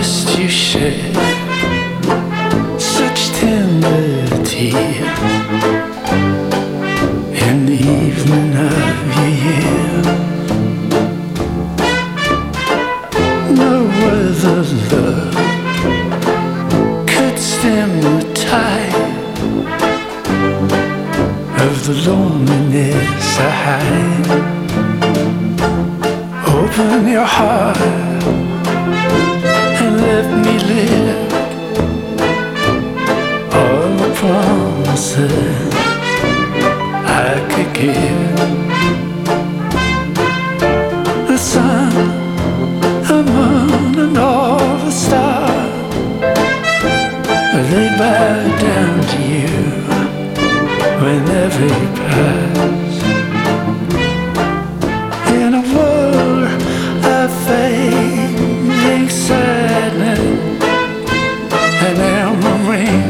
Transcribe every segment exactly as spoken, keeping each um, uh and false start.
first you shed such tender tears in the evening of your year. No other love could stem the tide of the loneliness I hide. Open your heart and let me live all the promises I could give. The sun, the moon, and all the stars, they bow down to you whenever you pass. In a world of fading sadness, an emerald ring,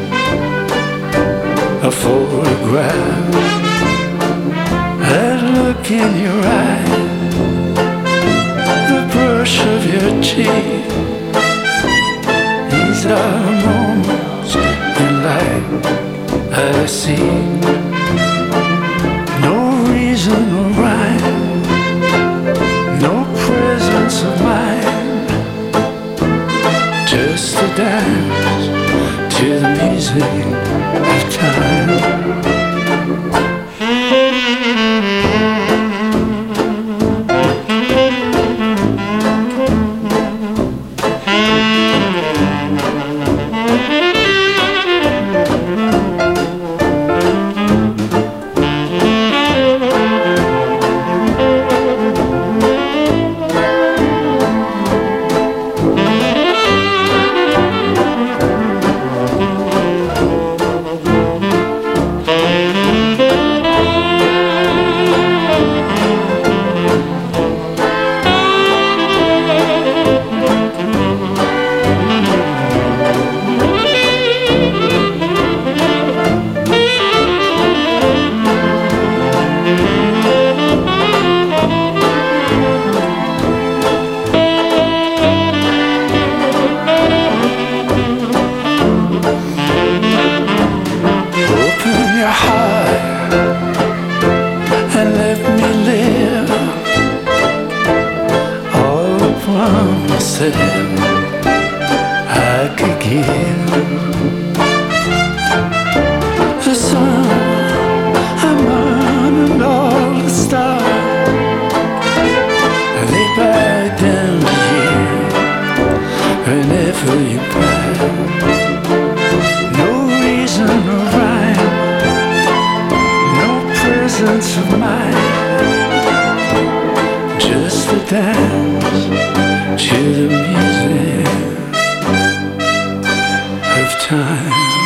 a photograph, that look in your eye, the brush of your cheek. These are the moments in life I see. No reason or rhyme, no presence of mind, just a dance to the music of time. I could give. The sun, the moon, and all the stars, they bow down to you whenever you pass. No reason or rhyme, no presence of mind, just a dance to the music of time.